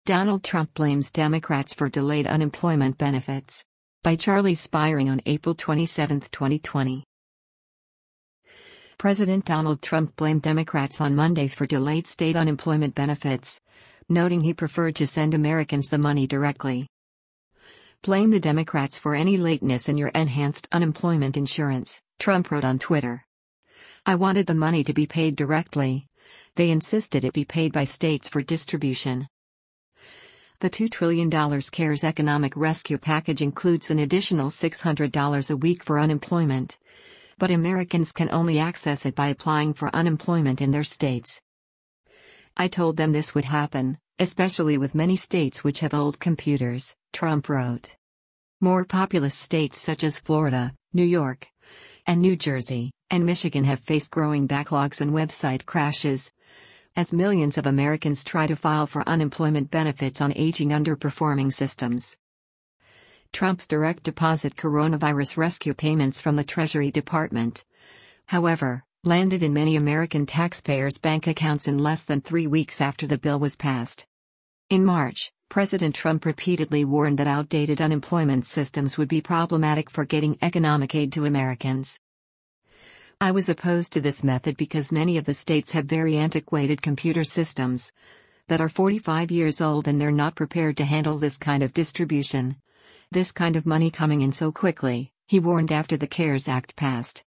Donald Trump blames Democrats for delayed unemployment benefits. By Charlie Spiring on April 27, 2020. President Donald Trump blamed Democrats on Monday for delayed state unemployment benefits, noting he preferred to send Americans the money directly. "Blame the Democrats for any lateness in your enhanced unemployment insurance," Trump wrote on Twitter. "I wanted the money to be paid directly. They insisted it be paid by states for distribution." The $2 trillion CARES economic rescue package includes an additional $600 a week for unemployment, but Americans can only access it by applying for unemployment in their states. "I told them this would happen, especially with many states which have old computers," Trump wrote. More populous states such as Florida, New York, and New Jersey, and Michigan have faced growing backlogs and website crashes, as millions of Americans try to file for unemployment benefits on aging underperforming systems. Trump's direct deposit coronavirus rescue payments from the Treasury Department, however, landed in many American taxpayers' bank accounts in less than 3 weeks after the bill was passed. In March, President Trump repeatedly warned that outdated unemployment systems would be problematic for getting economic aid to Americans. "I was opposed to this method because many of the states have very antiquated computer systems that are 45 years old and they're not prepared to handle this kind of distribution. This kind of money coming in so quickly," he warned after the CARES Act passed.